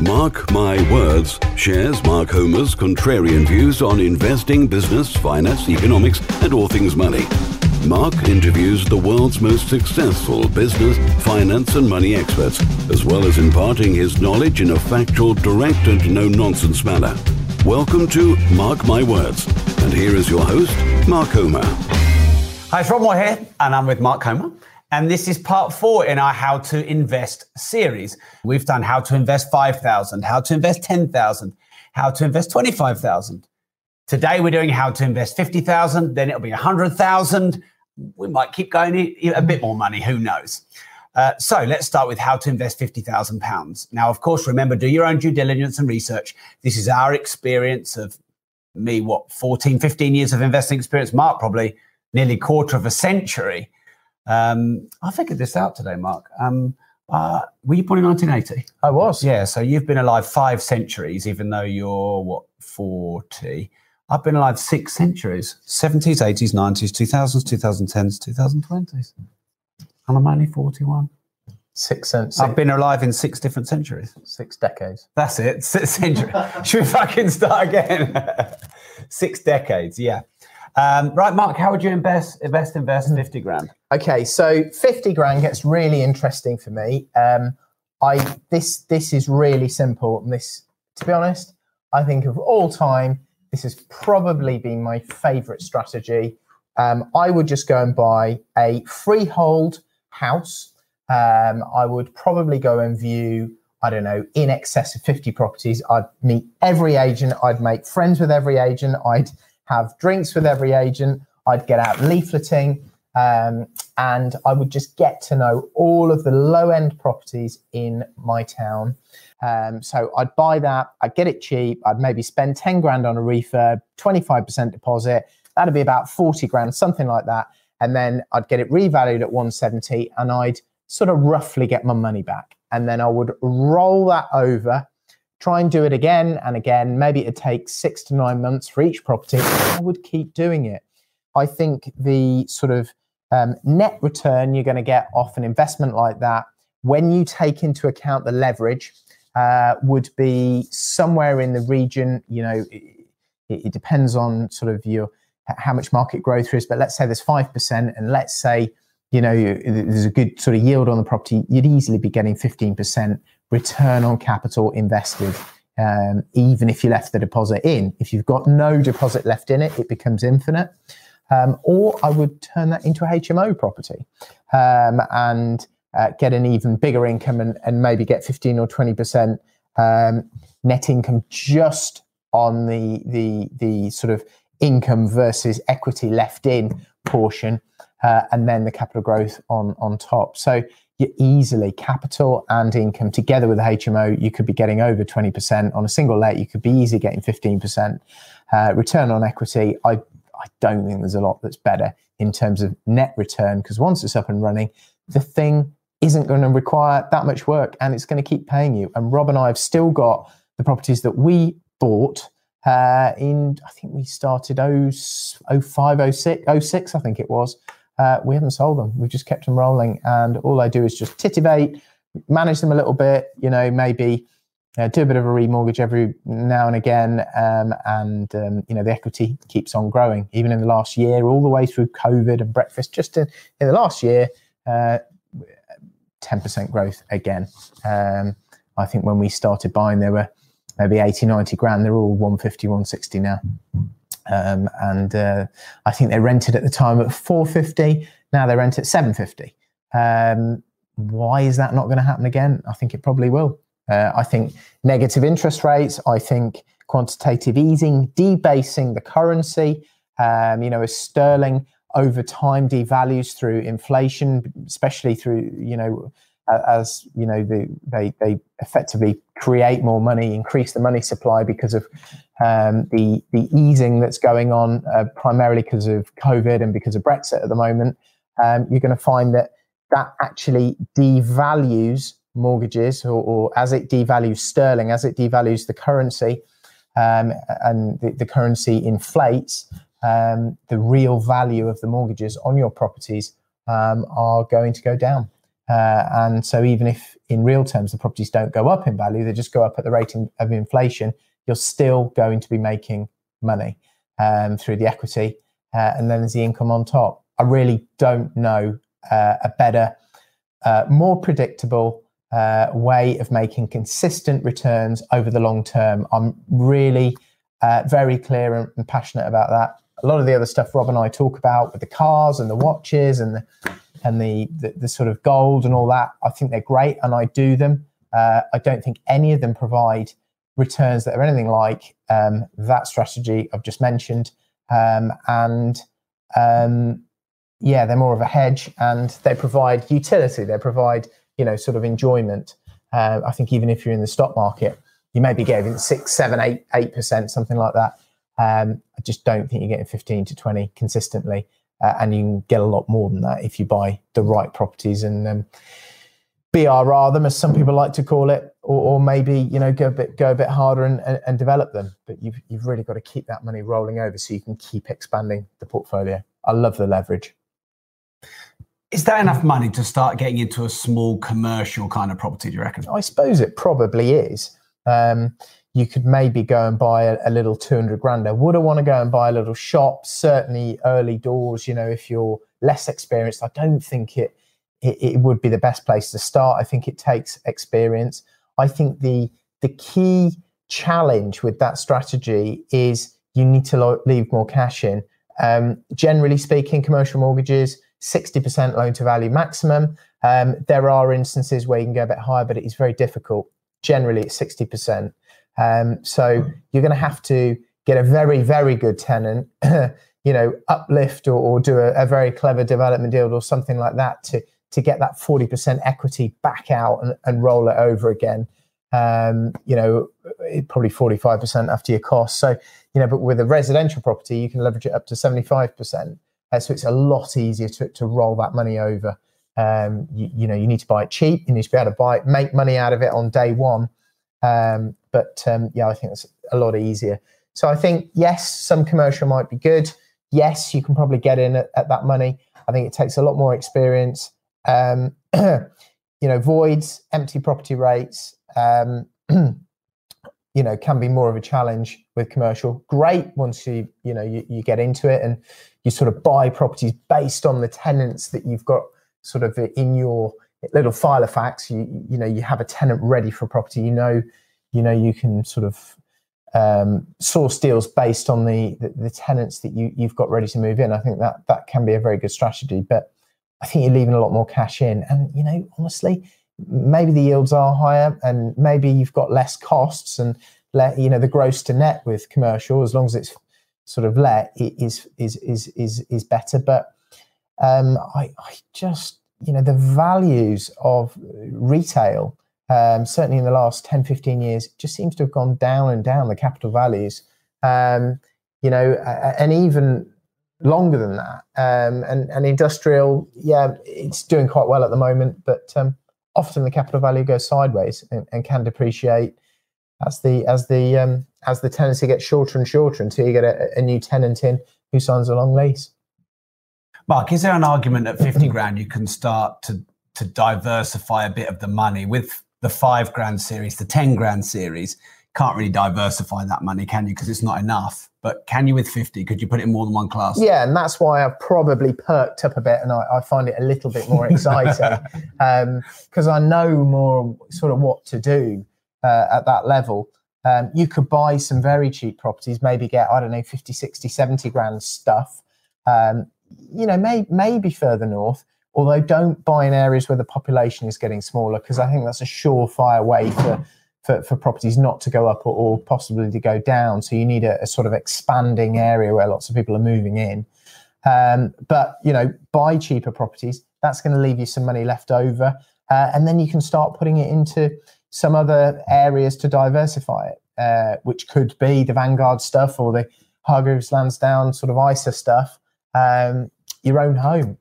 Mark My Words shares Mark Homer's contrarian views on investing, business, finance, economics, and all things money. Mark interviews the world's most successful business, finance, and money experts, as well as imparting his knowledge in a factual, direct, and no-nonsense manner. Welcome to Mark My Words, and here is your host, Mark Homer. Hi, it's Rob Moore here, and I'm with Mark Homer. And this is part 4 in our How to Invest series. We've done how to invest 5,000, how to invest 10,000, how to invest 25,000. Today we're doing how to invest 50,000, then it'll be 100,000. We might keep going a bit more money, who knows? So let's start with how to invest £50,000. Now, of course, remember, do your own due diligence and research. This is our experience of me, 14, 15 years of investing experience. Mark, probably nearly quarter of a century. I figured this out today, Mark. Were you born in 1980? I was. Yeah, so you've been alive 5 centuries, even though you're, 40? I've been alive 6 centuries. 70s, 80s, 90s, 2000s, 2010s, 2020s. And I'm only 41. 6 cents. I've been alive in 6 different centuries. 6 decades. That's it, 6 centuries. Should we fucking start again? 6 decades, yeah. Right, Mark, how would you invest 50 grand? Okay, so 50 grand gets really interesting for me. This is really simple. And this, to be honest, I think of all time, this has probably been my favorite strategy. I would just go and buy a freehold house. I would probably go and view, I don't know, in excess of 50 properties. I'd meet every agent. I'd make friends with every agent. I'd have drinks with every agent. I'd get out leafleting, and I would just get to know all of the low-end properties in my town. So I'd buy that, I'd get it cheap, I'd maybe spend 10 grand on a refurb, 25% deposit, that'd be about 40 grand, something like that. And then I'd get it revalued at 170 and I'd sort of roughly get my money back. And then I would roll that over, try and do it again and again. Maybe it'd take 6 to 9 months for each property. I would keep doing it. I think the sort of net return you're going to get off an investment like that, when you take into account the leverage, would be somewhere in the region, it depends on sort of how much market growth there is, but let's say there's 5%, and let's say, there's a good sort of yield on the property, you'd easily be getting 15% return on capital invested, even if you left the deposit in. If you've got no deposit left in it, it becomes infinite. Or I would turn that into a HMO property and get an even bigger income and maybe get 15 or 20% net income just on the sort of income versus equity left in portion, and then the capital growth on top. So you easily, capital and income together with the HMO, you could be getting over 20% on a single let. You could be easily getting 15% return on equity. I don't think there's a lot that's better in terms of net return, because once it's up and running, the thing isn't going to require that much work and it's going to keep paying you. And Rob and I have still got the properties that we bought I think we started 05, 06, I think it was. We haven't sold them. We've just kept them rolling. And all I do is just titivate, manage them a little bit, maybe do a bit of a remortgage every now and again. The equity keeps on growing. Even in the last year, all the way through COVID and breakfast, just in the last year, 10% growth again. I think when we started buying, there were maybe 80, 90 grand. They're all 150, 160 now. I think they rented at the time at 450. Now they rent at 750. Why is that not going to happen again? I think it probably will. I think negative interest rates, I think quantitative easing, debasing the currency, as sterling over time devalues through inflation, especially through, they effectively create more money, increase the money supply because of the easing that's going on, primarily because of COVID and because of Brexit at the moment. You're going to find that actually devalues mortgages, or as it devalues sterling, as it devalues the currency, and the currency inflates, the real value of the mortgages on your properties are going to go down. And so even if in real terms the properties don't go up in value, they just go up at the rate of inflation, you're still going to be making money through the equity. And then there's the income on top. I really don't know a better, more predictable way of making consistent returns over the long term. I'm really very clear and passionate about that. A lot of the other stuff Rob and I talk about with the cars and the watches and the sort of gold and all that, I think they're great and I do them. I don't think any of them provide returns that are anything like that strategy I've just mentioned. Yeah, they're more of a hedge and they provide utility. They provide, sort of enjoyment. I think even if you're in the stock market, you may be getting 6, 7, 8%, something like that. I just don't think you're getting 15 to 20 consistently. And you can get a lot more than that if you buy the right properties and BRR them, as some people like to call it, or maybe go a bit harder and develop them. But you've really got to keep that money rolling over so you can keep expanding the portfolio. I love the leverage. Is that enough money to start getting into a small commercial kind of property, do you reckon? I suppose it probably is. You could maybe go and buy a little 200 grand. Would I want to go and buy a little shop? Certainly early doors, if you're less experienced, I don't think it would be the best place to start. I think it takes experience. I think the key challenge with that strategy is you need to leave more cash in. Generally speaking, commercial mortgages, 60% loan to value maximum. There are instances where you can go a bit higher, but it is very difficult. Generally, it's 60%. So you're going to have to get a very, very good tenant, uplift or do a very clever development deal or something like that to get that 40% equity back out and roll it over again. Probably 45% after your costs. So, but with a residential property, you can leverage it up to 75%. So it's a lot easier to roll that money over. You need to buy it cheap. You need to be able to make money out of it on day one. I think it's a lot easier. So I think, yes, some commercial might be good. Yes, you can probably get in at that money. I think it takes a lot more experience. Voids, empty property rates, can be more of a challenge with commercial. Great once you get into it and you sort of buy properties based on the tenants that you've got sort of in your little file of facts. You have a tenant ready for property. You can sort of source deals based on the tenants that you've got ready to move in. I think that can be a very good strategy, but I think you're leaving a lot more cash in. And, honestly, maybe the yields are higher and maybe you've got less costs and, the gross to net with commercial, as long as it's sort of let, is better. But I just, the values of retail, certainly in the last 10, 15 years, just seems to have gone down and down, the capital values, and even longer than that. And industrial, it's doing quite well at the moment, but often the capital value goes sideways and can depreciate as the tenancy gets shorter and shorter until you get a new tenant in who signs a long lease. Mark, is there an argument at 50 grand you can start to diversify a bit of the money with the 5 grand series, the 10 grand series? Can't really diversify that money, can you? Because it's not enough. But can you with 50? Could you put it in more than one class? Yeah, and that's why I've probably perked up a bit and I find it a little bit more exciting because I know more sort of what to do at that level. You could buy some very cheap properties, maybe get, 50, 60, 70 grand stuff, maybe further north, although don't buy in areas where the population is getting smaller, because I think that's a surefire way for properties not to go up or possibly to go down. So you need a sort of expanding area where lots of people are moving in. But buy cheaper properties. That's going to leave you some money left over. And then you can start putting it into some other areas to diversify it, which could be the Vanguard stuff or the Hargreaves Lansdown sort of ISA stuff. Your own home.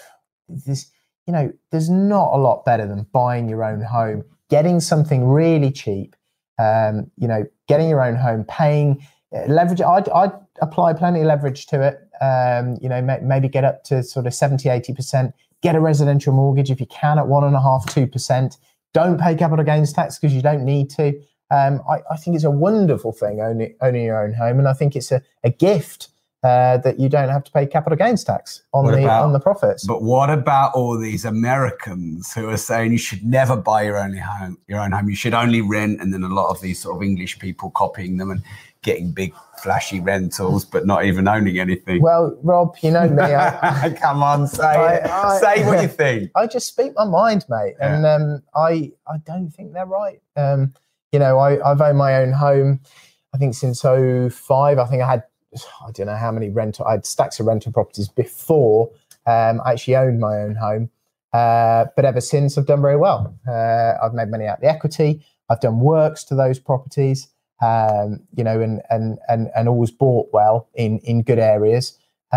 There's not a lot better than buying your own home, getting something really cheap, getting your own home, paying leverage. I'd apply plenty of leverage to it, maybe get up to sort of 70, 80%, get a residential mortgage if you can at 1.5%, 2%. Don't pay capital gains tax because you don't need to. I think it's a wonderful thing, owning your own home. And I think it's a gift that you don't have to pay capital gains tax on the profits. But what about all these Americans who are saying you should never buy your own home? You should only rent, and then a lot of these sort of English people copying them and getting big flashy rentals, but not even owning anything. Well, Rob, you know me. Come on, say what you think. I just speak my mind, mate, and I don't think they're right. I've owned my own home, I think since 2005. I think I don't know how many I had stacks of rental properties before I actually owned my own home. But ever since, I've done very well. I've made money out of the equity. I've done works to those properties, and always bought well in good areas.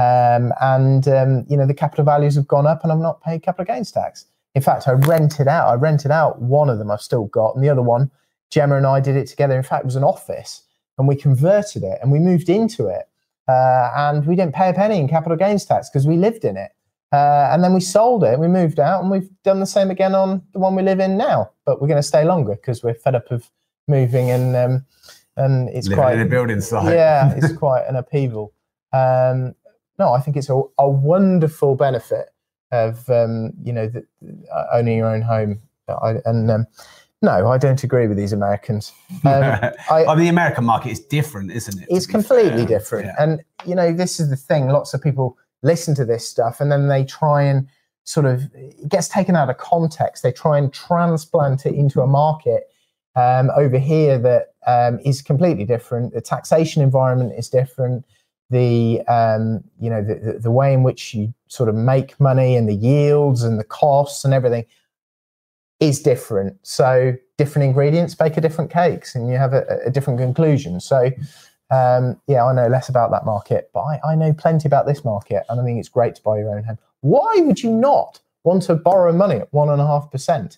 The capital values have gone up and I've not paid capital gains tax. In fact, I rented out one of them I've still got, and the other one, Gemma and I did it together. In fact, it was an office, and we converted it and we moved into it. And we didn't pay a penny in capital gains tax because we lived in it. And then we sold it, we moved out, and we've done the same again on the one we live in now. But we're going to stay longer because we're fed up of moving, and it's living quite in a building site. Yeah, it's quite an upheaval. No, I think it's a wonderful benefit of owning your own home. No, I don't agree with these Americans. The American market is different, isn't it? It's completely different. Yeah. And, this is the thing. Lots of people listen to this stuff and then they try and it gets taken out of context. They try and transplant it into a market over here that is completely different. The taxation environment is different. The way in which you sort of make money and the yields and the costs and everything is different. So different ingredients bake a different cakes, and you have a different conclusion. So I know less about that market, but I know plenty about this market, and I think it's great to buy your own home. Why would you not want to borrow money at 1.5%?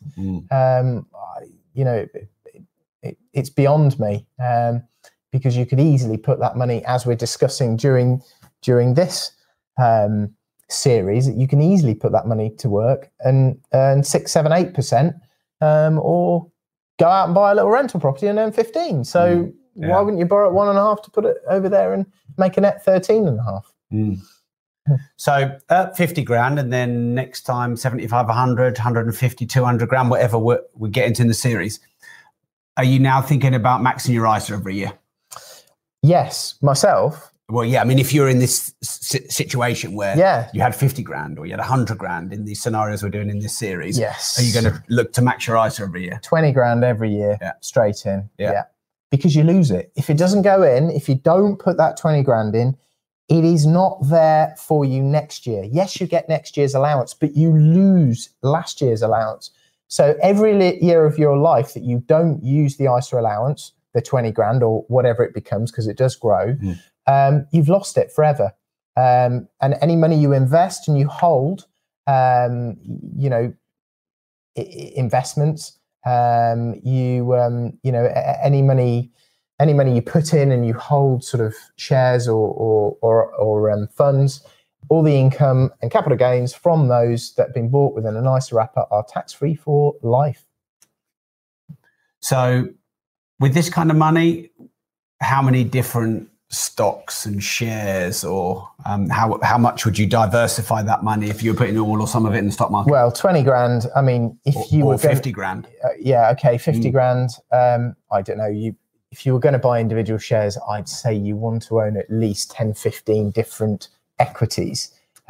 It's beyond me, because you could easily put that money, as we're discussing during this series, you can easily put that money to work and earn 6, 7, 8%, or go out and buy a little rental property and earn 15. So why wouldn't you borrow at 1.5 to put it over there and make a net 13.5? So 50 grand, and then next time 75, 100, 150, 200 grand, whatever we get into in the series. Are you now thinking about maxing your ISA every year? Yes, myself. Well, yeah. I mean, if you're in this situation where you had 50 grand or you had 100 grand in these scenarios we're doing in this series, yes, are you going to look to max your ISA every year? 20 grand every year, straight in. Yeah. Because you lose it. If it doesn't go in, if you don't put that 20 grand in, it is not there for you next year. Yes, you get next year's allowance, but you lose last year's allowance. So every year of your life that you don't use the ISA allowance, the 20 grand or whatever it becomes, because it does grow, you've lost it forever. And any money you invest and you hold, investments, any money you put in and you hold sort of shares or funds, all the income and capital gains from those that have been bought within an ISA wrapper are tax-free for life. So with this kind of money, how many different stocks and shares, or how much would you diversify that money if you were putting all or some of it in the stock market? Well, 20 grand. I mean, if you were 50 grand. 50 grand. I don't know. If you were going to buy individual shares, I'd say you want to own at least 10, 15 different equities.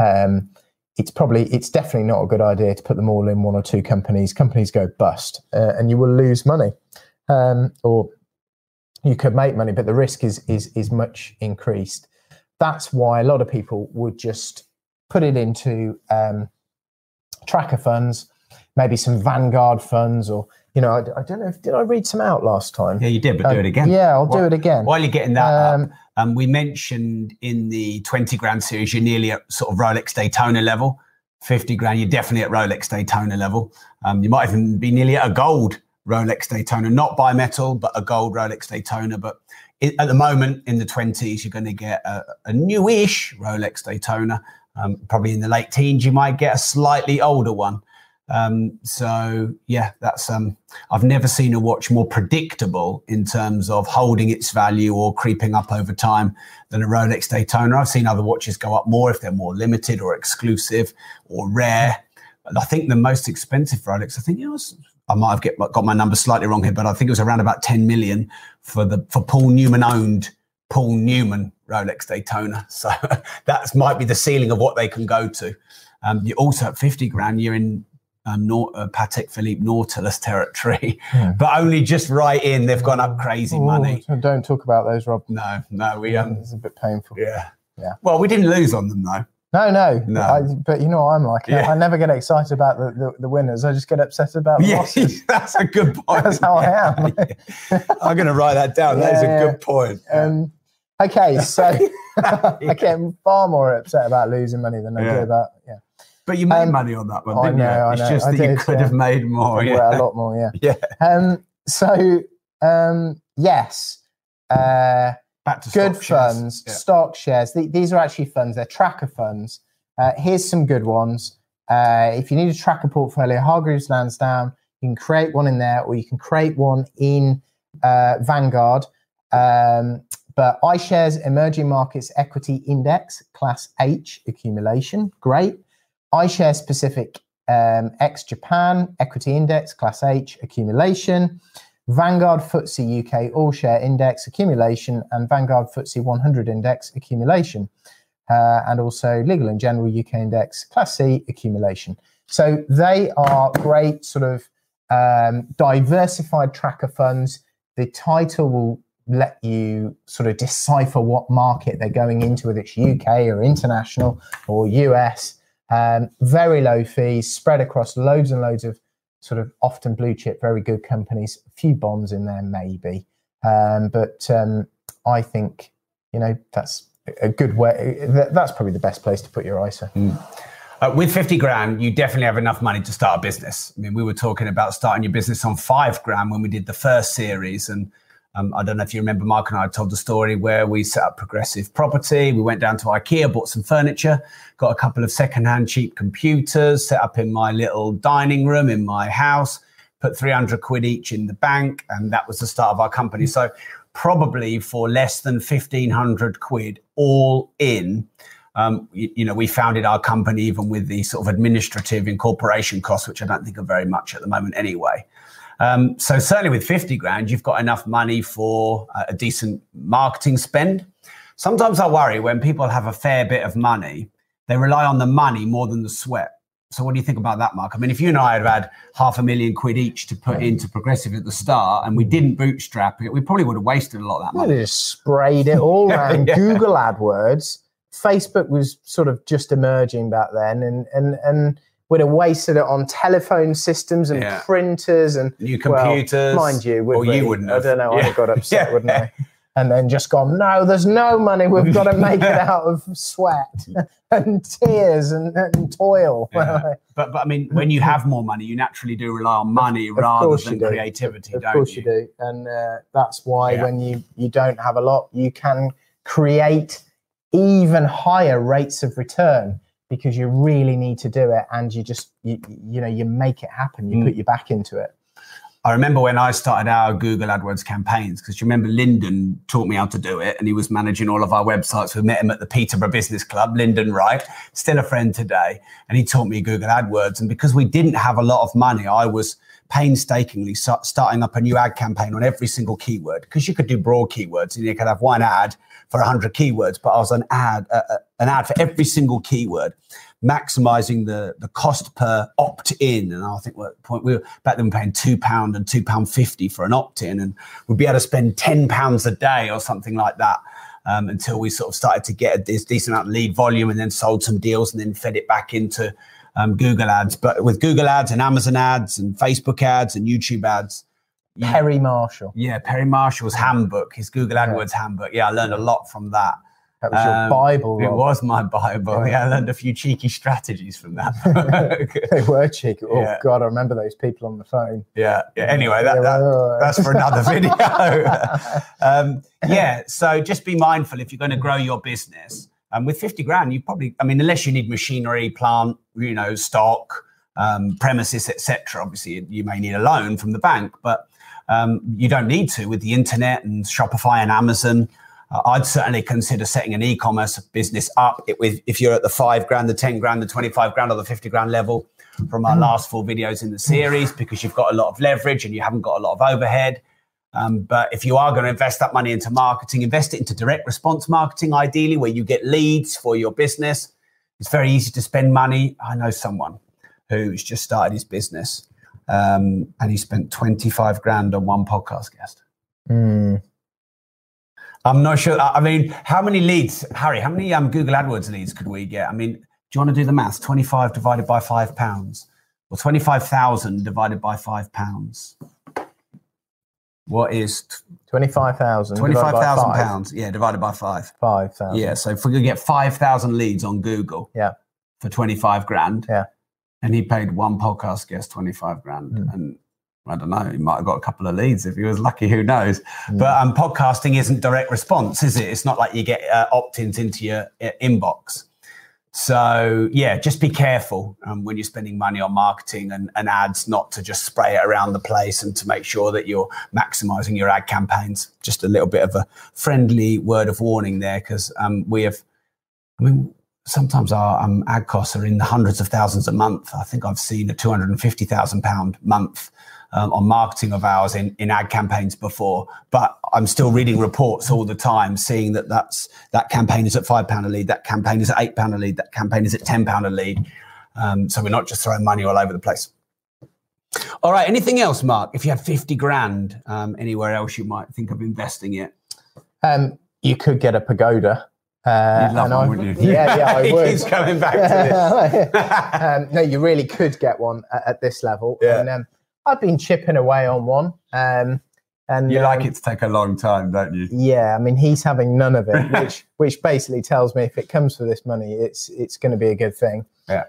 It's definitely not a good idea to put them all in one or two companies. Companies go bust, and you will lose money, or you could make money, but the risk is much increased. That's why a lot of people would just put it into tracker funds, maybe some Vanguard funds, or I don't know. Did I read some out last time? Yeah, you did, but do it again. Yeah, I'll do it again. While you're getting that up, we mentioned in the 20 grand series, you're nearly at sort of Rolex Daytona level. 50 grand, you're definitely at Rolex Daytona level. You might even be nearly at a gold Rolex Daytona, not bimetal, but a gold Rolex Daytona. But at the moment, in the 20s, you're going to get a newish Rolex Daytona. Probably in the late teens, you might get a slightly older one. So yeah, that's I've never seen a watch more predictable in terms of holding its value or creeping up over time than a Rolex Daytona. I've seen other watches go up more if they're more limited or exclusive or rare. And I think the most expensive Rolex, I think it was, I might have got my number slightly wrong here, but I think it was around about 10 million for Paul Newman owned Paul Newman Rolex Daytona. So that might be the ceiling of what they can go to. You're also at 50 grand, you're in Patek Philippe Nautilus territory, but only just right in. They've gone up crazy money. Don't talk about those, Rob. No, it's a bit painful. Yeah. Well, we didn't lose on them though. No. But you know what I'm like. I never get excited about the winners. I just get upset about the losses. That's a good point. That's how I am. I'm going to write that down. That is a good point. Okay, so I get far more upset about losing money than I do about But you made money on that one, didn't you? I know. It's just that you could have made more. A lot more, yeah. Yes. Back to good stock funds, stock shares. These are actually funds. They're tracker funds. Here's some good ones. If you need a tracker portfolio, Hargreaves Lansdown, you can create one in there, or you can create one in Vanguard. But iShares Emerging Markets Equity Index, Class H accumulation, great. iShares Pacific ex Japan Equity Index, Class H accumulation. Vanguard FTSE UK All Share Index accumulation, and Vanguard FTSE 100 Index accumulation, and also Legal & General UK Index Class C accumulation. So they are great sort of diversified tracker funds. The title will let you sort of decipher what market they're going into, whether it's UK or international or US. Very low fees spread across loads and loads of sort of often blue chip, very good companies, a few bonds in there maybe. But I think, that's a good way. That's probably the best place to put your ISA. With 50 grand, you definitely have enough money to start a business. I mean, we were talking about starting your business on 5 grand when we did the first series. And I don't know if you remember, Mark and I told the story where we set up Progressive Property. We went down to IKEA, bought some furniture, got a couple of secondhand cheap computers, set up in my little dining room in my house, put 300 quid each in the bank. And that was the start of our company. So probably for less than 1,500 quid all in, we founded our company even with the sort of administrative incorporation costs, which I don't think are very much at the moment anyway. So certainly with 50 grand, you've got enough money for a decent marketing spend. Sometimes I worry when people have a fair bit of money, they rely on the money more than the sweat. So what do you think about that, Mark? I mean, if you and I had had $500,000 quid each to put into Progressive at the start and we didn't bootstrap it, we probably would have wasted a lot of that money. They just sprayed it all around Google AdWords. Facebook was sort of just emerging back then, and we'd have wasted it on telephone systems and printers and new computers. Well, mind you, you wouldn't have. I don't know. I'd have got upset, wouldn't I? And then just gone, no, there's no money. We've got to make it out of sweat and tears and toil. Yeah. But I mean, when you have more money, you naturally do rely on money rather than creativity, don't you? Of course you do. And that's why when you don't have a lot, you can create even higher rates of return because you really need to do it. And you just, you make it happen. You put your back into it. I remember when I started our Google AdWords campaigns, because you remember Lyndon taught me how to do it and he was managing all of our websites. We met him at the Peterborough Business Club, Lyndon Wright, still a friend today. And he taught me Google AdWords. And because we didn't have a lot of money, I was painstakingly starting up a new ad campaign on every single keyword, because you could do broad keywords and you could have one ad for 100 keywords, but I was an ad for every single keyword, maximizing the cost per opt-in. And I think we were back then paying £2 and £2.50 for an opt-in, and we'd be able to spend £10 a day or something like that until we sort of started to get this decent amount of lead volume and then sold some deals and then fed it back into Google ads. But with Google ads and Amazon ads and Facebook ads and YouTube ads, Perry Marshall. Yeah, Perry Marshall's handbook, his Google AdWords handbook. Yeah, I learned a lot from that. That was your Bible, Rob. It was my Bible. Yeah, I learned a few cheeky strategies from that. They were cheeky. Oh, God, I remember those people on the phone. Yeah. Anyway, that's for another video. So just be mindful if you're going to grow your business. And with 50 grand, you probably, I mean, unless you need machinery, plant, stock, premises, etc. Obviously, you may need a loan from the bank, but you don't need to with the internet and Shopify and Amazon. I'd certainly consider setting an e-commerce business up if you're at the 5 grand, the 10 grand, the 25 grand, or the 50 grand level from our last 4 videos in the series, because you've got a lot of leverage and you haven't got a lot of overhead. But if you are going to invest that money into marketing, invest it into direct response marketing, ideally, where you get leads for your business. It's very easy to spend money. I know someone who's just started his business and he spent 25 grand on one podcast guest. I'm not sure. I mean, how many leads, Harry, how many Google AdWords leads could we get? I mean, do you want to do the maths? 25 divided by £5 or 25,000 divided by £5? What is 25,000? £25,000. Yeah, divided by 5. 5,000. Yeah. So if we could get 5,000 leads on Google, for 25 grand, and he paid one podcast guest 25 grand, and I don't know, he might have got a couple of leads if he was lucky. Who knows? But podcasting isn't direct response, is it? It's not like you get opt-ins into your inbox. So yeah, just be careful when you're spending money on marketing and ads, not to just spray it around the place, and to make sure that you're maximizing your ad campaigns. Just a little bit of a friendly word of warning there, because sometimes our ad costs are in the hundreds of thousands a month. I think I've seen a £250,000 month on marketing of ours in ad campaigns before, but I'm still reading reports all the time, seeing that campaign is at £5 a lead, that campaign is at £8 a lead, that campaign is at £10 a lead. So we're not just throwing money all over the place. All right, anything else, Mark? If you had 50 grand, anywhere else you might think of investing it? You could get a pagoda. You'd love one, wouldn't you? Yeah, I would. He's coming back to this. No, you really could get one at this level. Yeah. And, I've been chipping away on one. And you like it to take a long time, don't you? Yeah, I mean, he's having none of it, which basically tells me if it comes for this money, it's going to be a good thing. Yeah.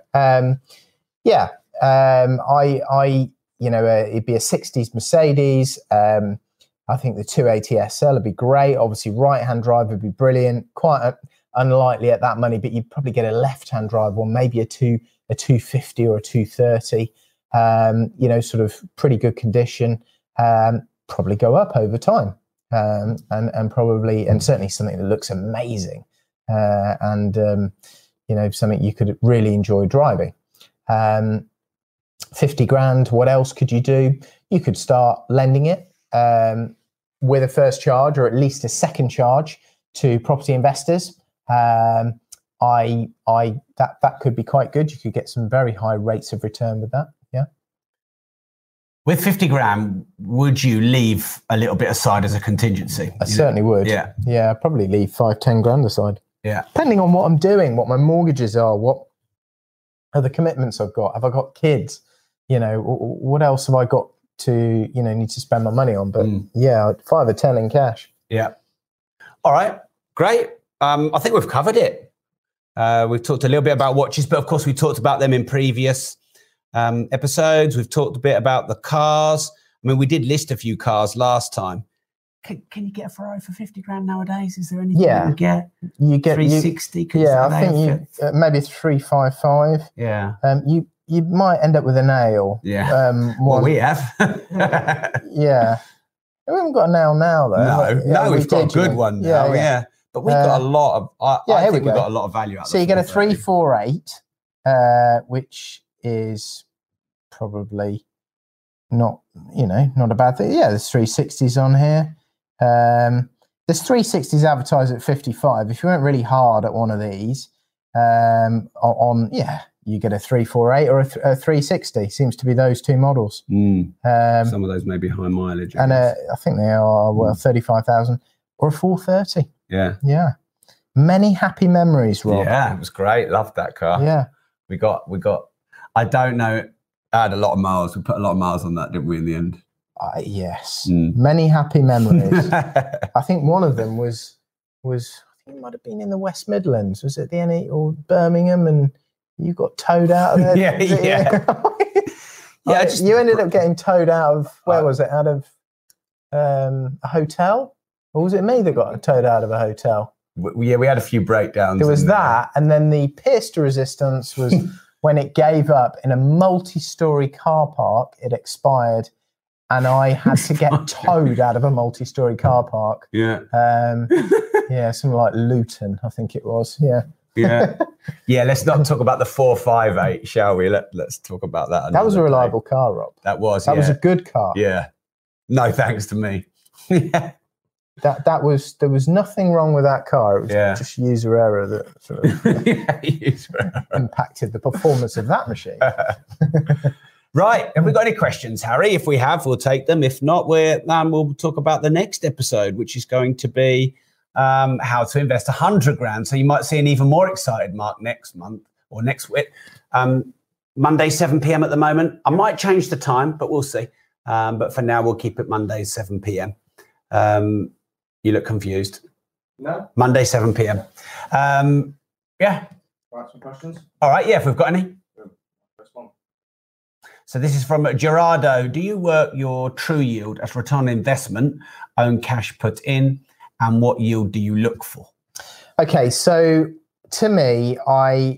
It'd be a 60s Mercedes. I think the 280 SL would be great. Obviously, right-hand drive would be brilliant. Quite unlikely at that money, but you'd probably get a left-hand drive one, maybe a 250 or a 230. Sort of pretty good condition. Probably go up over time, and certainly something that looks amazing, something you could really enjoy driving. 50 grand. What else could you do? You could start lending it with a first charge, or at least a second charge, to property investors. That could be quite good. You could get some very high rates of return with that. Yeah. With 50 grand, would you leave a little bit aside as a contingency? I certainly would. Yeah. Yeah, I'd probably leave 5-10 grand aside. Yeah. Depending on what I'm doing, what my mortgages are, what are the commitments I've got. Have I got kids? What else have I got to, need to spend my money on? But 5 or 10 in cash. Yeah. All right. Great. I think we've covered it. We've talked a little bit about watches, but of course we talked about them in previous episodes. We've talked a bit about the cars. I mean, we did list a few cars last time. Can you get a Ferrari for 50 grand nowadays? Is there anything you can get? You get 360? I think maybe 355. Yeah. You might end up with a nail. Yeah. Well, we have. Yeah. We haven't got a nail now, though. No, we've got a good one now. Yeah. But we've got a lot of, I think we've got a lot of value out of it. So you get a 348, which is probably not a bad thing. Yeah, there's 360s on here. There's 360s advertised at 55. If you went really hard at one of these, you get a 348 or a 360. Seems to be those two models. Some of those may be high mileage. And I think they are 35,000 or a 430. Yeah. Yeah. Many happy memories, Rob. Yeah, it was great. Loved that car. Yeah. We got, I don't know, I had a lot of miles. We put a lot of miles on that, didn't we, in the end? Yes. Many happy memories. I think one of them was I think it might have been in the West Midlands. Was it the NE or Birmingham? And you got towed out of there? Yeah. You ended up getting towed out of, where was it? Out of a hotel? Or was it me that got towed out of a hotel? we had a few breakdowns. There was that, and then the pierce to resistance was when it gave up in a multi-story car park. It expired, and I had to get towed out of a multi-story car park. Yeah. Yeah, something like Luton, I think it was. Yeah. Yeah. Let's not talk about the 458, shall we? Let's talk about that. That was a reliable car, Rob. That was. That was a good car. Yeah. No thanks to me. Yeah. There was nothing wrong with that car. It was just user error that sort of impacted the performance of that machine. Right. Have we got any questions, Harry? If we have, we'll take them. If not, we'll talk about the next episode, which is going to be how to invest 100 grand. So you might see an even more excited Mark next month or next week. Monday, 7 p.m. at the moment. I might change the time, but we'll see. But for now, we'll keep it Monday, 7 p.m. You look confused. No. Monday, 7 p.m. Yeah. Right, some questions? All right. Yeah, if we've got any. First one. So this is from Gerardo. Do you work your true yield as return on investment, own cash put in, and what yield do you look for? Okay, so to me, I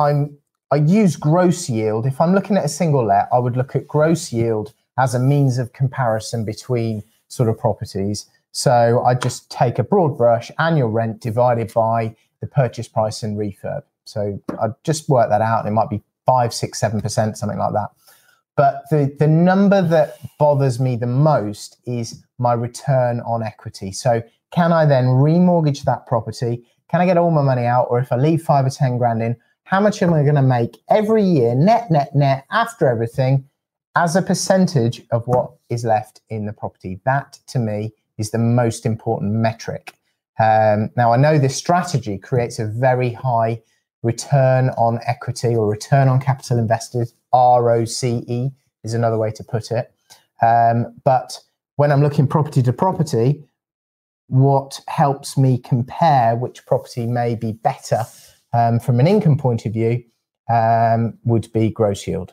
use gross yield. If I'm looking at a single let, I would look at gross yield as a means of comparison between sort of properties. So I just take a broad brush, annual rent divided by the purchase price and refurb. So I just work that out, and it might be 5, 6, 7%, something like that. But the number that bothers me the most is my return on equity. So can I then remortgage that property? Can I get all my money out? Or if I leave 5 or 10 grand in, how much am I going to make every year, net, after everything, as a percentage of what is left in the property? That, to me, is the most important metric. Now, I know this strategy creates a very high return on equity or return on capital invested, ROCE is another way to put it. But when I'm looking property to property, what helps me compare which property may be better from an income point of view would be gross yield.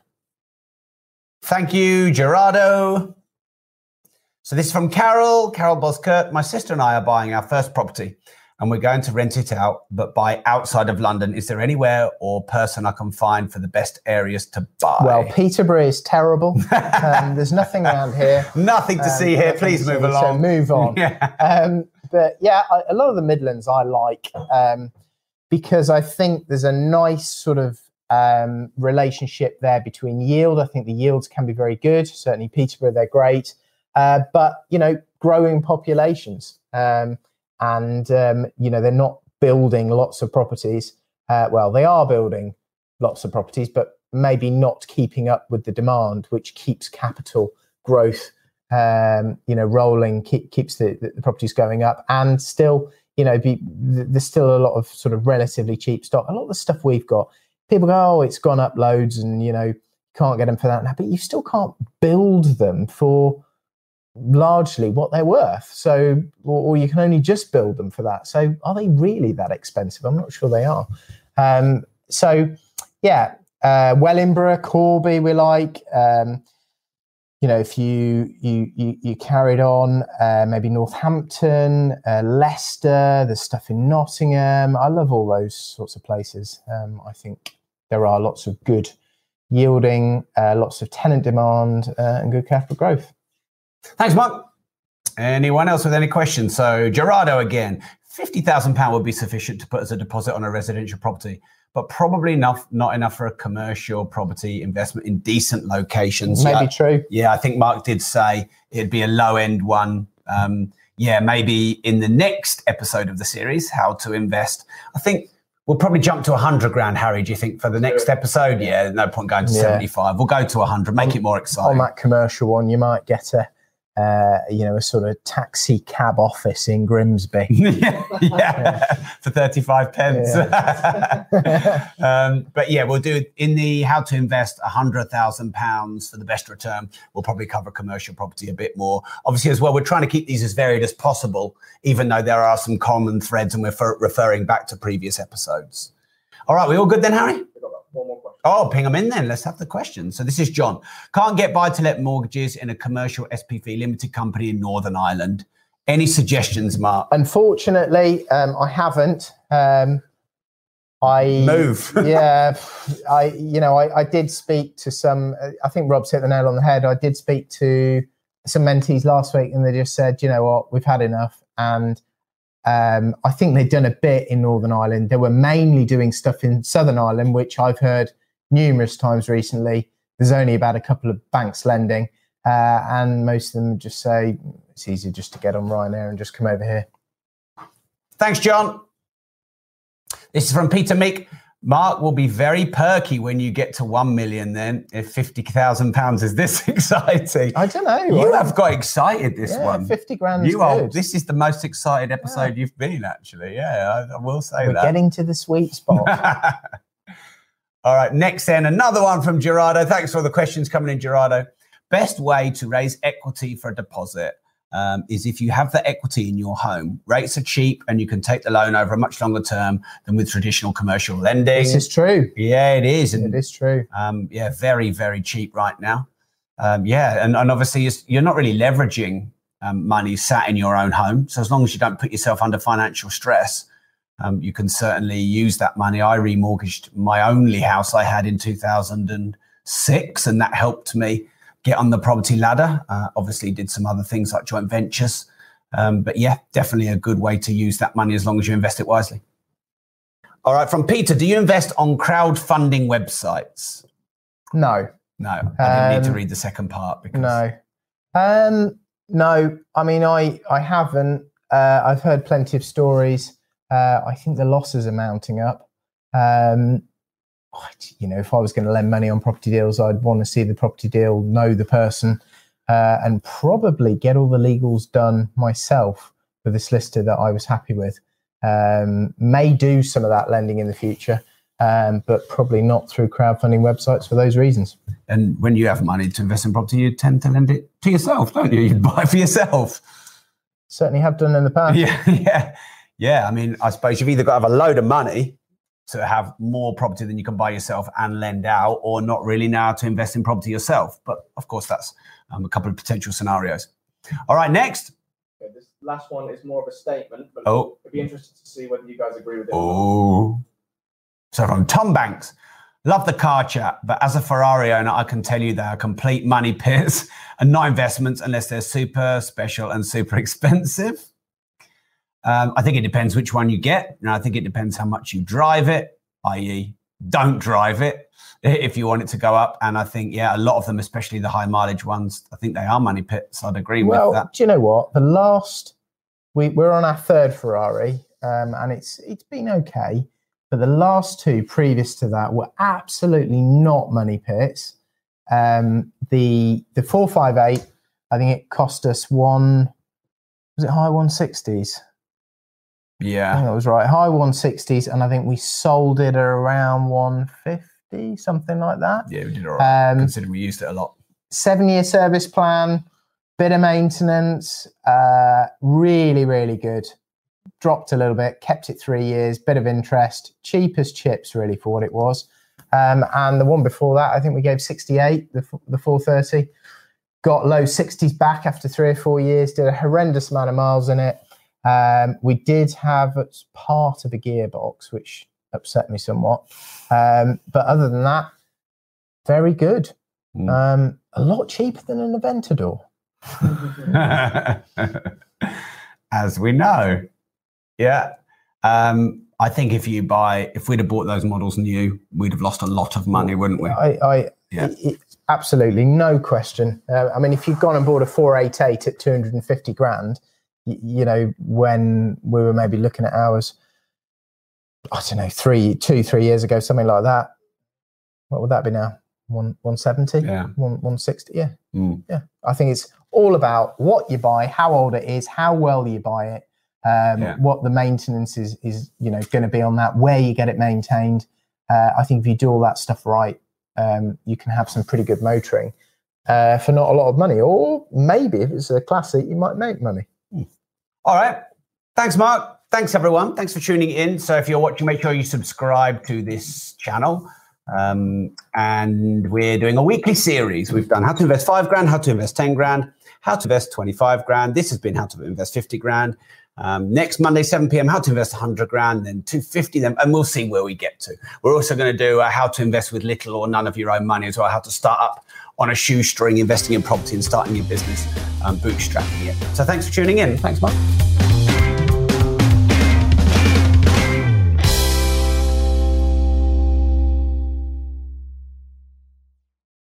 Thank you, Gerardo. So this is from Carol Boskert. My sister and I are buying our first property and we're going to rent it out, but buy outside of London. Is there anywhere or person I can find for the best areas to buy? Well, Peterborough is terrible. There's nothing around here. Nothing to see here. Please move along. So move on. Yeah. But yeah, a lot of the Midlands I like because I think there's a nice sort of relationship there between yield. I think the yields can be very good. Certainly Peterborough, they're great. But, you know, growing populations and, you know, they're not building lots of properties. Well, they are building lots of properties, but maybe not keeping up with the demand, which keeps capital growth, you know, rolling, keeps the properties going up. And still, you know, there's still a lot of sort of relatively cheap stock. A lot of the stuff we've got, people go, oh, it's gone up loads and, you know, can't get them for that now. But you still can't build them for largely what they're worth. So, or you can only just build them for that. So are they really that expensive? I'm not sure they are. So yeah, Wellingborough, Corby, we like, you know, if you carried on, maybe Northampton, Leicester, there's stuff in Nottingham. I love all those sorts of places. I think there are lots of good yielding, lots of tenant demand and good capital growth. Thanks, Mark. Anyone else with any questions? So Gerardo again, £50,000 would be sufficient to put as a deposit on a residential property, but probably not enough for a commercial property investment in decent locations. Maybe true. Yeah, I think Mark did say it'd be a low end one. Yeah, maybe in the next episode of the series, how to invest. I think we'll probably jump to 100 grand, Harry, do you think, for the next episode? Yeah, no point going to 75. We'll go to 100, make it more exciting. On that commercial one, you might get you know, a sort of taxi cab office in Grimsby. For 35 pence. Yeah. But yeah, we'll do in the how to invest £100,000 for the best return. We'll probably cover commercial property a bit more. Obviously, as well, we're trying to keep these as varied as possible, even though there are some common threads and we're referring back to previous episodes. All right, we all good then, Harry? One more question. Oh, ping them in then. Let's have the question. So this is John. Can't get buy-to-let mortgages in a commercial SPV limited company in Northern Ireland. Any suggestions, Mark? Unfortunately, I haven't. Move. Yeah, I did speak to some. I think Rob's hit the nail on the head. I did speak to some mentees last week, and they just said, you know what, we've had enough. And I think they'd done a bit in Northern Ireland. They were mainly doing stuff in Southern Ireland, which I've heard numerous times recently. There's only about a couple of banks lending, and most of them just say it's easier just to get on Ryanair and just come over here. Thanks, John. This is from Peter Meek. Mark will be very perky when you get to 1 million then, if £50,000 is this exciting. I don't know. You have got excited this one. 50 grand is good. This is the most excited episode you've been, actually. Yeah, I will say We're getting to the sweet spot. All right, next then, another one from Gerardo. Thanks for all the questions coming in, Gerardo. Best way to raise equity for a deposit is if you have the equity in your home. Rates are cheap and you can take the loan over a much longer term than with traditional commercial lending. This is true. Yeah, it is. And, it is true. Very, very cheap right now. And obviously you're not really leveraging money sat in your own home. So as long as you don't put yourself under financial stress, you can certainly use that money. I remortgaged my only house I had in 2006, and that helped me get on the property ladder. Obviously did some other things like joint ventures. But yeah, definitely a good way to use that money as long as you invest it wisely. All right, from Peter, do you invest on crowdfunding websites? No. No, I didn't need to read the second part. Because... No, I mean, I haven't. I've heard plenty of stories. I think the losses are mounting up. If I was going to lend money on property deals, I'd want to see the property deal, know the person, and probably get all the legals done myself with a solicitor that I was happy with. May do some of that lending in the future, but probably not through crowdfunding websites for those reasons. And when you have money to invest in property, you tend to lend it to yourself, don't you? You buy for yourself. Certainly have done in the past. Yeah. I mean, I suppose you've either got to have a load of money to have more property than you can buy yourself and lend out, or not really know how to invest in property yourself. But of course, that's a couple of potential scenarios. All right, next. Okay, this last one is more of a statement, but it'd be interesting to see whether you guys agree with it. Oh. So from Tom Banks, love the car chat, but as a Ferrari owner, I can tell you they are complete money pits and not investments unless they're super special and super expensive. I think it depends which one you get. And I think it depends how much you drive it, i.e. don't drive it if you want it to go up. And I think, a lot of them, especially the high mileage ones, I think they are money pits. I'd agree with that. Well, do you know what? We're on our third Ferrari, and it's been okay. But the last two previous to that were absolutely not money pits. The 458, I think it cost us high 160s? Yeah. I think that was right. High 160s, and I think we sold it at around 150, something like that. Yeah, we did all right, considering we used it a lot. 7-year service plan, bit of maintenance, really, really good. Dropped a little bit, kept it 3 years, bit of interest, cheap as chips really for what it was. And the one before that, I think we gave 68, the 430. Got low 60s back after 3 or 4 years, did a horrendous amount of miles in it. We did have part of a gearbox, which upset me somewhat. But other than that, very good. A lot cheaper than an Aventador. As we know. Yeah. I think if we'd have bought those models new, we'd have lost a lot of money, wouldn't we? Absolutely, no question. I mean, if you'd gone and bought a 488 at 250 grand, when we were maybe looking at ours, I don't know, 3 years ago, something like that. What would that be now? 170? Yeah. 160? Yeah. Yeah. I think it's all about what you buy, how old it is, how well you buy it, what the maintenance is going to be on that, where you get it maintained. I think if you do all that stuff right, you can have some pretty good motoring for not a lot of money, or maybe if it's a classic, you might make money. All right. Thanks, Mark. Thanks, everyone. Thanks for tuning in. So if you're watching, make sure you subscribe to this channel. And we're doing a weekly series. We've done how to invest 5 grand, how to invest 10 grand, how to invest 25 grand. This has been how to invest 50 grand. Next Monday, 7 p.m., how to invest 100 grand, then 250, then, and we'll see where we get to. We're also going to do how to invest with little or none of your own money as well, how to start up on a shoestring, investing in property and starting your business, bootstrapping it. So thanks for tuning in. Thanks, Mark.